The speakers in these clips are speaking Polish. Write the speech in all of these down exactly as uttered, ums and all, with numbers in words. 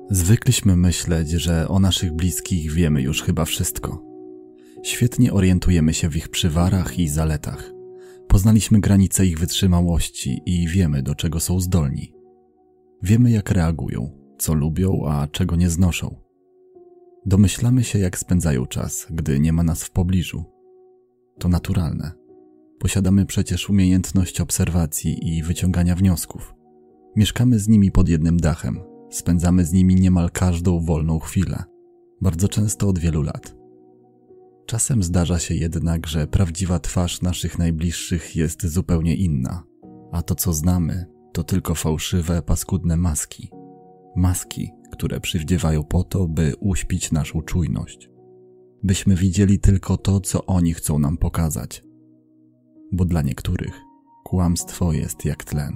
Zwykliśmy myśleć, że o naszych bliskich wiemy już chyba wszystko. Świetnie orientujemy się w ich przywarach i zaletach. Poznaliśmy granice ich wytrzymałości i wiemy, do czego są zdolni. Wiemy, jak reagują, co lubią, a czego nie znoszą. Domyślamy się, jak spędzają czas, gdy nie ma nas w pobliżu. To naturalne. Posiadamy przecież umiejętność obserwacji i wyciągania wniosków. Mieszkamy z nimi pod jednym dachem. Spędzamy z nimi niemal każdą wolną chwilę. Bardzo często od wielu lat. Czasem zdarza się jednak, że prawdziwa twarz naszych najbliższych jest zupełnie inna, a to, co znamy, to tylko fałszywe, paskudne maski. Maski, które przywdziewają po to, by uśpić naszą czujność. Byśmy widzieli tylko to, co oni chcą nam pokazać. Bo dla niektórych kłamstwo jest jak tlen.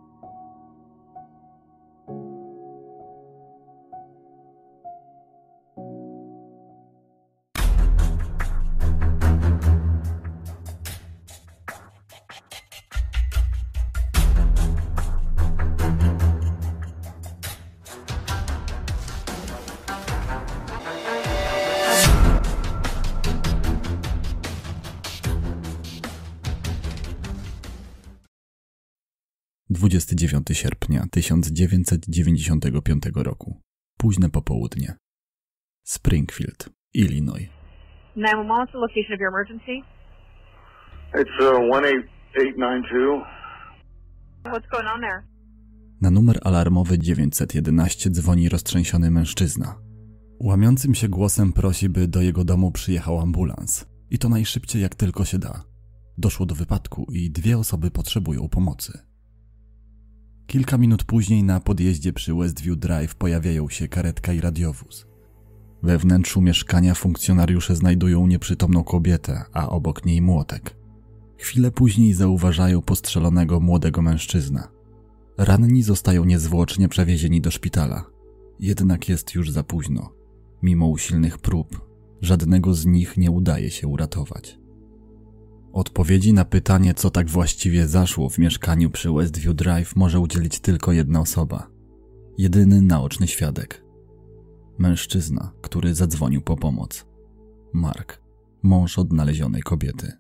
dwudziestego dziewiątego sierpnia tysiąc dziewięćset dziewięćdziesiątego piątego roku. Późne popołudnie. Springfield, Illinois. nine one one, what's the location of your emergency? It's uh, one eight eight nine two. What's going on there? Na numer alarmowy dziewięćset jedenaście dzwoni roztrzęsiony mężczyzna. Łamiącym się głosem prosi, by do jego domu przyjechał ambulans. I to najszybciej jak tylko się da. Doszło do wypadku i dwie osoby potrzebują pomocy. Kilka minut później na podjeździe przy Westview Drive pojawiają się karetka i radiowóz. We wnętrzu mieszkania funkcjonariusze znajdują nieprzytomną kobietę, a obok niej młotek. Chwilę później zauważają postrzelonego młodego mężczyznę. Ranni zostają niezwłocznie przewiezieni do szpitala. Jednak jest już za późno. Mimo usilnych prób, żadnego z nich nie udaje się uratować. Odpowiedzi na pytanie, co tak właściwie zaszło w mieszkaniu przy Westview Drive, może udzielić tylko jedna osoba. Jedyny naoczny świadek. Mężczyzna, który zadzwonił po pomoc. Mark, mąż odnalezionej kobiety.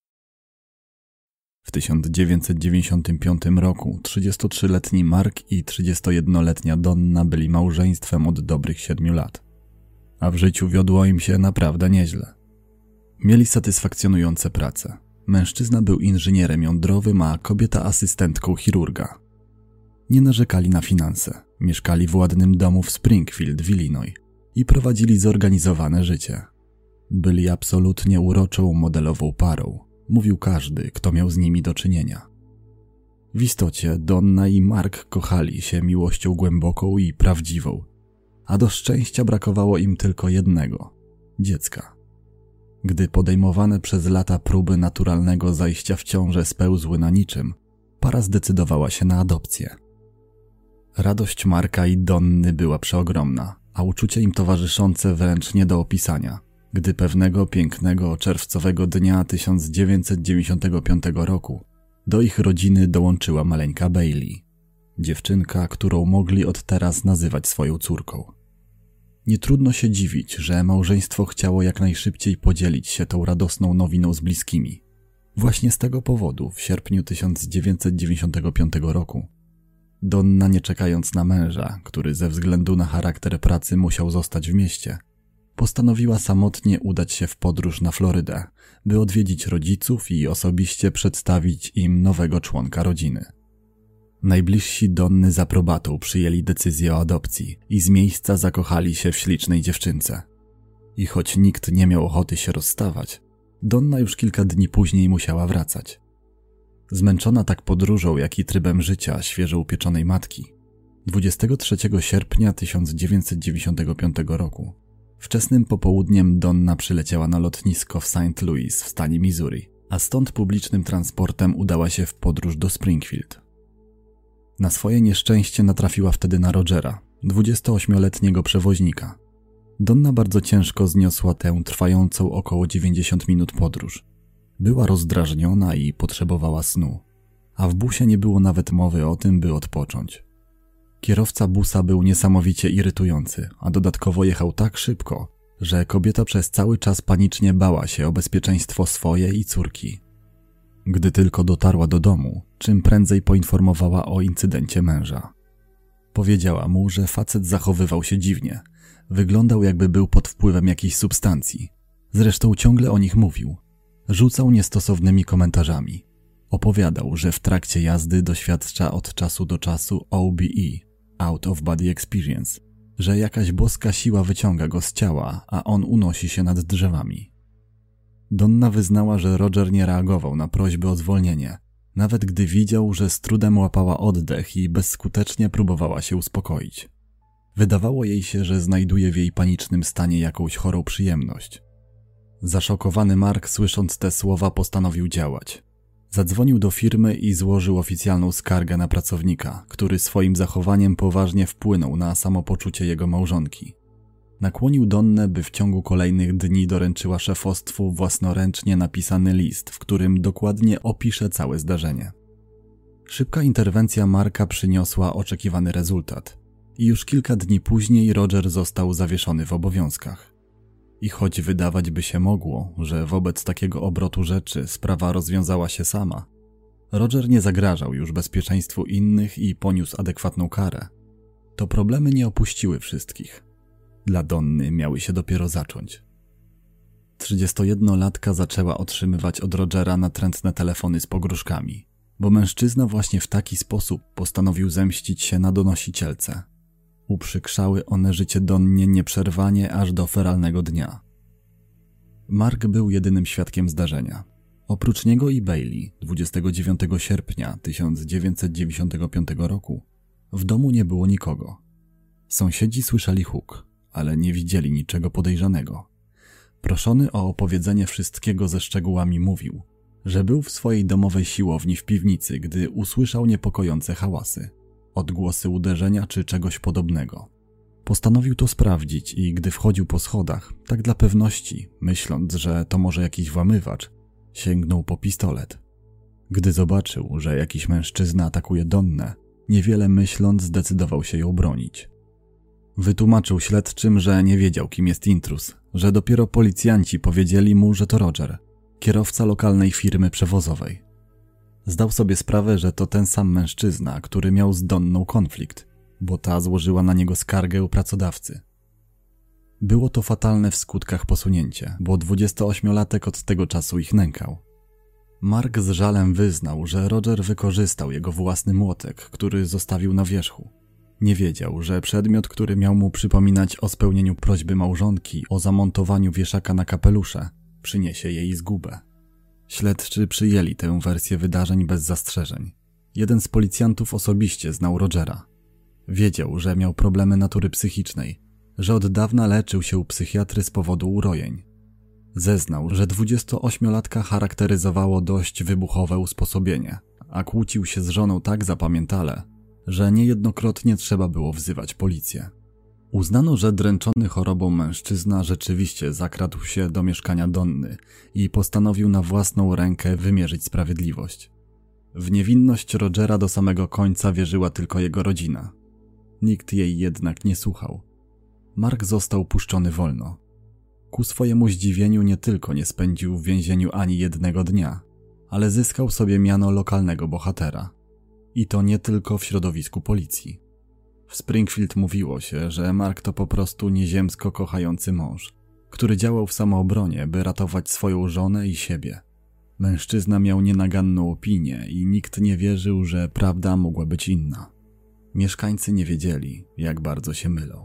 W tysiąc dziewięćset dziewięćdziesiątym piątym roku trzydziestotrzyletni Mark i trzydziestojednoletnia Donna byli małżeństwem od dobrych siedmiu lat. A w życiu wiodło im się naprawdę nieźle. Mieli satysfakcjonujące prace. Mężczyzna był inżynierem jądrowym, a kobieta asystentką chirurga. Nie narzekali na finanse, mieszkali w ładnym domu w Springfield w Illinois i prowadzili zorganizowane życie. Byli absolutnie uroczą, modelową parą, mówił każdy, kto miał z nimi do czynienia. W istocie Donna i Mark kochali się miłością głęboką i prawdziwą, a do szczęścia brakowało im tylko jednego – dziecka. Gdy podejmowane przez lata próby naturalnego zajścia w ciążę spełzły na niczym, para zdecydowała się na adopcję. Radość Marka i Donny była przeogromna, a uczucie im towarzyszące wręcz nie do opisania, gdy pewnego pięknego czerwcowego dnia tysiąc dziewięćset dziewięćdziesiątego piątego roku do ich rodziny dołączyła maleńka Bailey, dziewczynka, którą mogli od teraz nazywać swoją córką. Nie trudno się dziwić, że małżeństwo chciało jak najszybciej podzielić się tą radosną nowiną z bliskimi. Właśnie z tego powodu w sierpniu tysiąc dziewięćset dziewięćdziesiątego piątego roku Donna, nie czekając na męża, który ze względu na charakter pracy musiał zostać w mieście, postanowiła samotnie udać się w podróż na Florydę, by odwiedzić rodziców i osobiście przedstawić im nowego członka rodziny. Najbliżsi Donny z aprobatą przyjęli decyzję o adopcji i z miejsca zakochali się w ślicznej dziewczynce. I choć nikt nie miał ochoty się rozstawać, Donna już kilka dni później musiała wracać. Zmęczona tak podróżą, jak i trybem życia świeżo upieczonej matki, dwudziestego trzeciego sierpnia tysiąc dziewięćset dziewięćdziesiątego piątego roku wczesnym popołudniem Donna przyleciała na lotnisko w Saint Louis w stanie Missouri, a stąd publicznym transportem udała się w podróż do Springfield. Na swoje nieszczęście natrafiła wtedy na Rogera, dwudziestoośmioletniego przewoźnika. Donna bardzo ciężko zniosła tę trwającą około dziewięćdziesiąt minut podróż. Była rozdrażniona i potrzebowała snu, a w busie nie było nawet mowy o tym, by odpocząć. Kierowca busa był niesamowicie irytujący, a dodatkowo jechał tak szybko, że kobieta przez cały czas panicznie bała się o bezpieczeństwo swoje i córki. Gdy tylko dotarła do domu, czym prędzej poinformowała o incydencie męża. Powiedziała mu, że facet zachowywał się dziwnie. Wyglądał, jakby był pod wpływem jakiejś substancji. Zresztą ciągle o nich mówił. Rzucał niestosownymi komentarzami. Opowiadał, że w trakcie jazdy doświadcza od czasu do czasu O B E, Out of Body Experience, że jakaś boska siła wyciąga go z ciała, a on unosi się nad drzewami. Donna wyznała, że Roger nie reagował na prośby o zwolnienie, nawet gdy widział, że z trudem łapała oddech i bezskutecznie próbowała się uspokoić. Wydawało jej się, że znajduje w jej panicznym stanie jakąś chorą przyjemność. Zaszokowany Mark, słysząc te słowa, postanowił działać. Zadzwonił do firmy i złożył oficjalną skargę na pracownika, który swoim zachowaniem poważnie wpłynął na samopoczucie jego małżonki. Nakłonił Donnę, by w ciągu kolejnych dni doręczyła szefostwu własnoręcznie napisany list, w którym dokładnie opisze całe zdarzenie. Szybka interwencja Marka przyniosła oczekiwany rezultat i już kilka dni później Roger został zawieszony w obowiązkach. I choć wydawać by się mogło, że wobec takiego obrotu rzeczy sprawa rozwiązała się sama, Roger nie zagrażał już bezpieczeństwu innych i poniósł adekwatną karę. To problemy nie opuściły wszystkich. Dla Donny miały się dopiero zacząć. Trzydziestojednolatka zaczęła otrzymywać od Rogera natrętne telefony z pogróżkami, bo mężczyzna właśnie w taki sposób postanowił zemścić się na donosicielce. Uprzykrzały one życie Donnie nieprzerwanie aż do feralnego dnia. Mark był jedynym świadkiem zdarzenia. Oprócz niego i Bailey dwudziestego dziewiątego sierpnia tysiąc dziewięćset dziewięćdziesiątego piątego roku w domu nie było nikogo. Sąsiedzi słyszeli huk, ale nie widzieli niczego podejrzanego. Proszony o opowiedzenie wszystkiego ze szczegółami mówił, że był w swojej domowej siłowni w piwnicy, gdy usłyszał niepokojące hałasy, odgłosy uderzenia czy czegoś podobnego. Postanowił to sprawdzić i gdy wchodził po schodach, tak dla pewności, myśląc, że to może jakiś włamywacz, sięgnął po pistolet. Gdy zobaczył, że jakiś mężczyzna atakuje Donnę, niewiele myśląc zdecydował się ją bronić. Wytłumaczył śledczym, że nie wiedział, kim jest intruz, że dopiero policjanci powiedzieli mu, że to Roger, kierowca lokalnej firmy przewozowej. Zdał sobie sprawę, że to ten sam mężczyzna, który miał z Donną konflikt, bo ta złożyła na niego skargę u pracodawcy. Było to fatalne w skutkach posunięcie, bo dwudziestoośmiolatek od tego czasu ich nękał. Mark z żalem wyznał, że Roger wykorzystał jego własny młotek, który zostawił na wierzchu. Nie wiedział, że przedmiot, który miał mu przypominać o spełnieniu prośby małżonki o zamontowaniu wieszaka na kapelusze, przyniesie jej zgubę. Śledczy przyjęli tę wersję wydarzeń bez zastrzeżeń. Jeden z policjantów osobiście znał Rogera. Wiedział, że miał problemy natury psychicznej, że od dawna leczył się u psychiatry z powodu urojeń. Zeznał, że dwudziestoośmiolatka charakteryzowało dość wybuchowe usposobienie, a kłócił się z żoną tak zapamiętale, że niejednokrotnie trzeba było wzywać policję. Uznano, że dręczony chorobą mężczyzna rzeczywiście zakradł się do mieszkania Donny i postanowił na własną rękę wymierzyć sprawiedliwość. W niewinność Rogera do samego końca wierzyła tylko jego rodzina. Nikt jej jednak nie słuchał. Mark został puszczony wolno. Ku swojemu zdziwieniu nie tylko nie spędził w więzieniu ani jednego dnia, ale zyskał sobie miano lokalnego bohatera. I to nie tylko w środowisku policji. W Springfield mówiło się, że Mark to po prostu nieziemsko kochający mąż, który działał w samoobronie, by ratować swoją żonę i siebie. Mężczyzna miał nienaganną opinię i nikt nie wierzył, że prawda mogła być inna. Mieszkańcy nie wiedzieli, jak bardzo się mylą.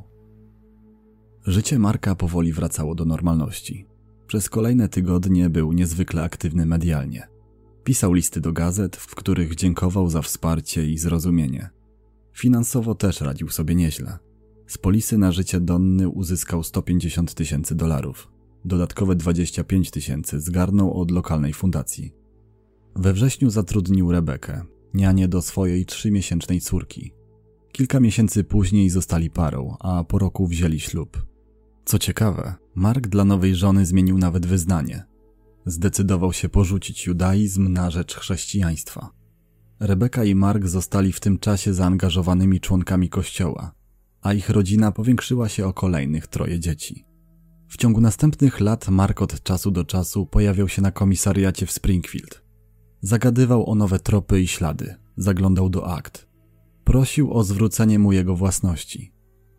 Życie Marka powoli wracało do normalności. Przez kolejne tygodnie był niezwykle aktywny medialnie. Pisał listy do gazet, w których dziękował za wsparcie i zrozumienie. Finansowo też radził sobie nieźle. Z polisy na życie Donny uzyskał sto pięćdziesiąt tysięcy dolarów. Dodatkowe dwadzieścia pięć tysięcy zgarnął od lokalnej fundacji. We wrześniu zatrudnił Rebekę, nianię do swojej trzymiesięcznej córki. Kilka miesięcy później zostali parą, a po roku wzięli ślub. Co ciekawe, Mark dla nowej żony zmienił nawet wyznanie. Zdecydował się porzucić judaizm na rzecz chrześcijaństwa. Rebeka i Mark zostali w tym czasie zaangażowanymi członkami kościoła, a ich rodzina powiększyła się o kolejnych troje dzieci. W ciągu następnych lat Mark od czasu do czasu pojawiał się na komisariacie w Springfield. Zagadywał o nowe tropy i ślady, zaglądał do akt. Prosił o zwrócenie mu jego własności.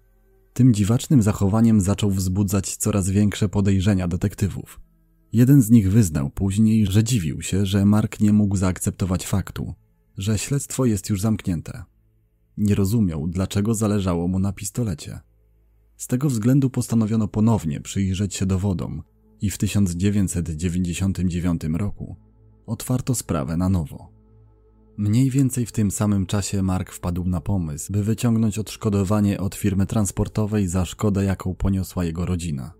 Tym dziwacznym zachowaniem zaczął wzbudzać coraz większe podejrzenia detektywów. Jeden z nich wyznał później, że dziwił się, że Mark nie mógł zaakceptować faktu, że śledztwo jest już zamknięte. Nie rozumiał, dlaczego zależało mu na pistolecie. Z tego względu postanowiono ponownie przyjrzeć się dowodom i w tysiąc dziewięćset dziewięćdziesiątym dziewiątym roku otwarto sprawę na nowo. Mniej więcej w tym samym czasie Mark wpadł na pomysł, by wyciągnąć odszkodowanie od firmy transportowej za szkodę, jaką poniosła jego rodzina.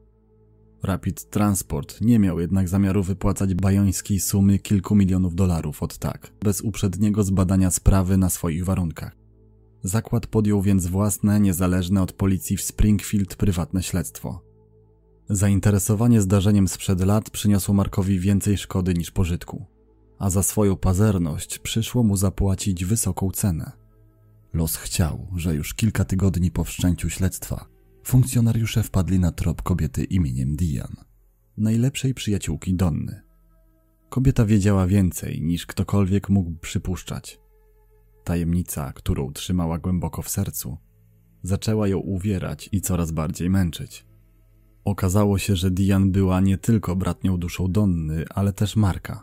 Rapid Transport nie miał jednak zamiaru wypłacać bajońskiej sumy kilku milionów dolarów od tak, bez uprzedniego zbadania sprawy na swoich warunkach. Zakład podjął więc własne, niezależne od policji w Springfield prywatne śledztwo. Zainteresowanie zdarzeniem sprzed lat przyniosło Markowi więcej szkody niż pożytku, a za swoją pazerność przyszło mu zapłacić wysoką cenę. Los chciał, że już kilka tygodni po wszczęciu śledztwa funkcjonariusze wpadli na trop kobiety imieniem Diane, najlepszej przyjaciółki Donny. Kobieta wiedziała więcej niż ktokolwiek mógł przypuszczać. Tajemnica, którą trzymała głęboko w sercu, zaczęła ją uwierać i coraz bardziej męczyć. Okazało się, że Diane była nie tylko bratnią duszą Donny, ale też Marka.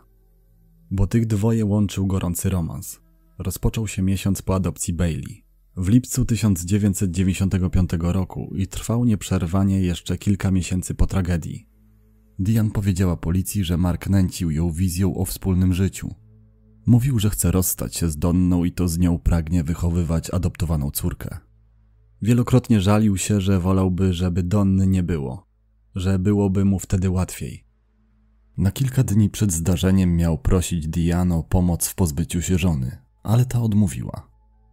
Bo tych dwoje łączył gorący romans. Rozpoczął się miesiąc po adopcji Bailey, w lipcu tysiąc dziewięćset dziewięćdziesiątego piątego roku i trwał nieprzerwanie jeszcze kilka miesięcy po tragedii. Diane powiedziała policji, że Mark nęcił ją wizją o wspólnym życiu. Mówił, że chce rozstać się z Donną i to z nią pragnie wychowywać adoptowaną córkę. Wielokrotnie żalił się, że wolałby, żeby Donny nie było, że byłoby mu wtedy łatwiej. Na kilka dni przed zdarzeniem miał prosić Diane o pomoc w pozbyciu się żony, ale ta odmówiła.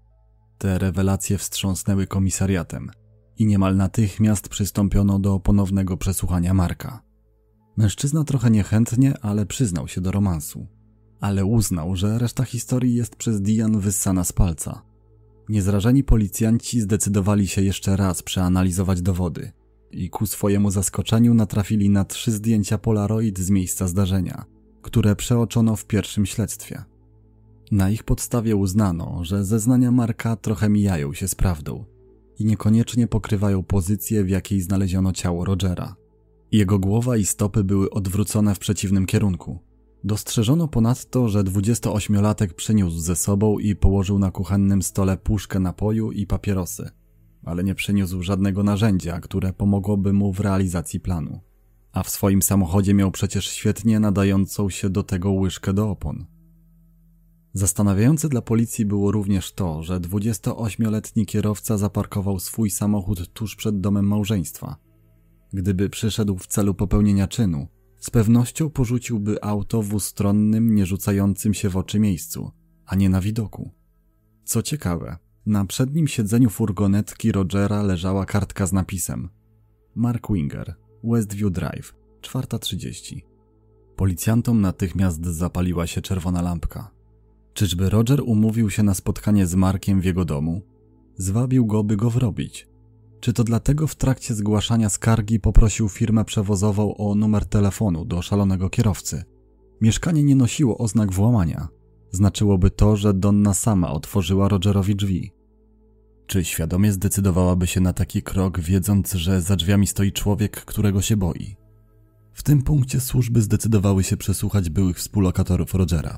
Te rewelacje wstrząsnęły komisariatem i niemal natychmiast przystąpiono do ponownego przesłuchania Marka. Mężczyzna trochę niechętnie, ale przyznał się do romansu. Ale uznał, że reszta historii jest przez Diane wyssana z palca. Niezrażeni policjanci zdecydowali się jeszcze raz przeanalizować dowody i ku swojemu zaskoczeniu natrafili na trzy zdjęcia Polaroid z miejsca zdarzenia, które przeoczono w pierwszym śledztwie. Na ich podstawie uznano, że zeznania Marka trochę mijają się z prawdą i niekoniecznie pokrywają pozycję, w jakiej znaleziono ciało Rogera. Jego głowa i stopy były odwrócone w przeciwnym kierunku. Dostrzeżono ponadto, że dwudziestoośmiolatek przyniósł ze sobą i położył na kuchennym stole puszkę napoju i papierosy, ale nie przyniósł żadnego narzędzia, które pomogłoby mu w realizacji planu. A w swoim samochodzie miał przecież świetnie nadającą się do tego łyżkę do opon. Zastanawiające dla policji było również to, że dwudziestoośmioletni kierowca zaparkował swój samochód tuż przed domem małżeństwa. Gdyby przyszedł w celu popełnienia czynu, z pewnością porzuciłby auto w ustronnym, nie rzucającym się w oczy miejscu, a nie na widoku. Co ciekawe, na przednim siedzeniu furgonetki Rogera leżała kartka z napisem Mark Winger, Westview Drive, czwarta trzydzieści. Policjantom natychmiast zapaliła się czerwona lampka. Czyżby Roger umówił się na spotkanie z Markiem w jego domu? Zwabił go, by go wrobić. Czy to dlatego w trakcie zgłaszania skargi poprosił firmę przewozową o numer telefonu do szalonego kierowcy? Mieszkanie nie nosiło oznak włamania. Znaczyłoby to, że Donna sama otworzyła Rogerowi drzwi. Czy świadomie zdecydowałaby się na taki krok, wiedząc, że za drzwiami stoi człowiek, którego się boi? W tym punkcie służby zdecydowały się przesłuchać byłych współlokatorów Rogera.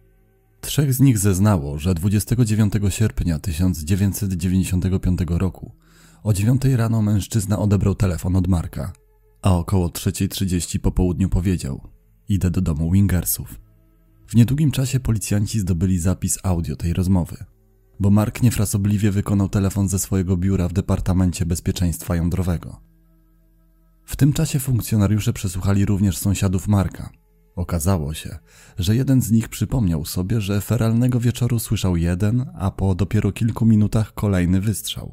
Trzech z nich zeznało, że dwudziestego dziewiątego sierpnia tysiąc dziewięćset dziewięćdziesiątego piątego roku o dziewiątej rano mężczyzna odebrał telefon od Marka, a około trzeciej trzydzieści po południu powiedział: idę do domu Wingersów. W niedługim czasie policjanci zdobyli zapis audio tej rozmowy, bo Mark niefrasobliwie wykonał telefon ze swojego biura w Departamencie Bezpieczeństwa Jądrowego. W tym czasie funkcjonariusze przesłuchali również sąsiadów Marka. Okazało się, że jeden z nich przypomniał sobie, że feralnego wieczoru słyszał jeden, a po dopiero kilku minutach kolejny wystrzał.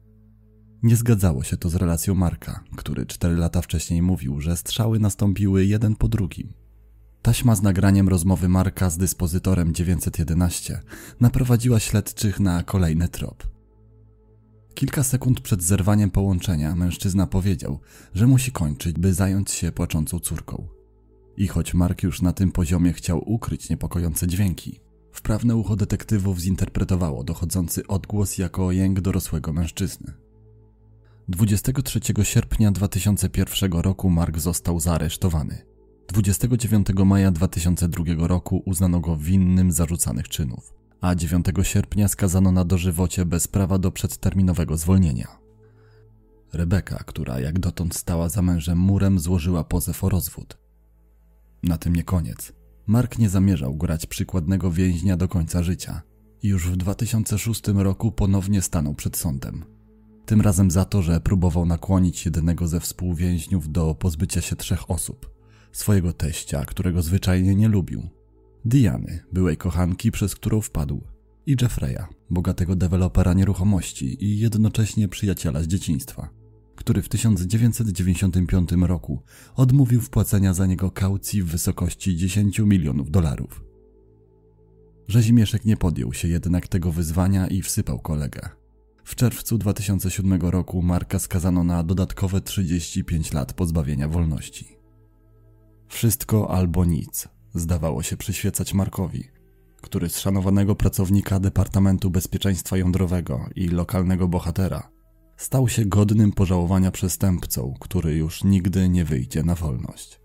Nie zgadzało się to z relacją Marka, który cztery lata wcześniej mówił, że strzały nastąpiły jeden po drugim. Taśma z nagraniem rozmowy Marka z dyspozytorem dziewięćset jedenaście naprowadziła śledczych na kolejny trop. Kilka sekund przed zerwaniem połączenia mężczyzna powiedział, że musi kończyć, by zająć się płaczącą córką. I choć Mark już na tym poziomie chciał ukryć niepokojące dźwięki, wprawne ucho detektywów zinterpretowało dochodzący odgłos jako jęk dorosłego mężczyzny. dwudziestego trzeciego sierpnia dwa tysiące pierwszego roku Mark został zaaresztowany. dwudziestego dziewiątego maja dwa tysiące drugiego roku uznano go winnym zarzucanych czynów, a dziewiątego sierpnia skazano na dożywocie bez prawa do przedterminowego zwolnienia. Rebeka, która jak dotąd stała za mężem murem, złożyła pozew o rozwód. Na tym nie koniec. Mark nie zamierzał grać przykładnego więźnia do końca życia i już w dwa tysiące szóstym roku ponownie stanął przed sądem. Tym razem za to, że próbował nakłonić jednego ze współwięźniów do pozbycia się trzech osób. Swojego teścia, którego zwyczajnie nie lubił, Diany, byłej kochanki, przez którą wpadł, i Jeffreya, bogatego dewelopera nieruchomości i jednocześnie przyjaciela z dzieciństwa, który w tysiąc dziewięćset dziewięćdziesiątym piątym roku odmówił wpłacenia za niego kaucji w wysokości dziesięć milionów dolarów. Rzezimieszek nie podjął się jednak tego wyzwania i wsypał kolegę. W czerwcu dwa tysiące siódmego roku Marka skazano na dodatkowe trzydzieści pięć lat pozbawienia wolności. Wszystko albo nic zdawało się przyświecać Markowi, który z szanowanego pracownika Departamentu Bezpieczeństwa Jądrowego i lokalnego bohatera stał się godnym pożałowania przestępcą, który już nigdy nie wyjdzie na wolność.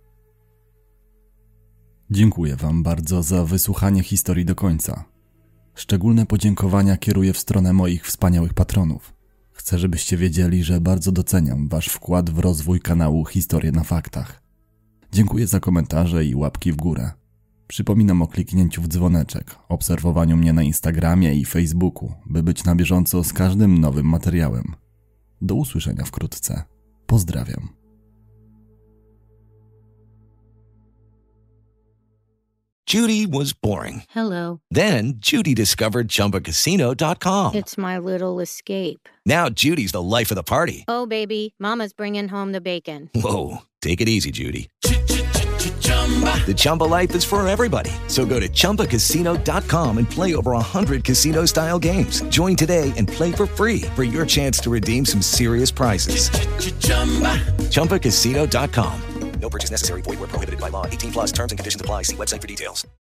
Dziękuję Wam bardzo za wysłuchanie historii do końca. Szczególne podziękowania kieruję w stronę moich wspaniałych patronów. Chcę, żebyście wiedzieli, że bardzo doceniam Wasz wkład w rozwój kanału Historie na Faktach. Dziękuję za komentarze i łapki w górę. Przypominam o kliknięciu w dzwoneczek, obserwowaniu mnie na Instagramie i Facebooku, by być na bieżąco z każdym nowym materiałem. Do usłyszenia wkrótce. Pozdrawiam. Judy was boring. Hello. Then Judy discovered Chumba Casino dot com. It's my little escape. Now Judy's the life of the party. Oh, baby, mama's bringing home the bacon. Whoa, take it easy, Judy. The Chumba life is for everybody. So go to Chumba Casino dot com and play over one hundred casino-style games. Join today and play for free for your chance to redeem some serious prizes. Chumba Casino dot com. No purchase necessary. Void where prohibited by law. eighteen plus terms and conditions apply. See website for details.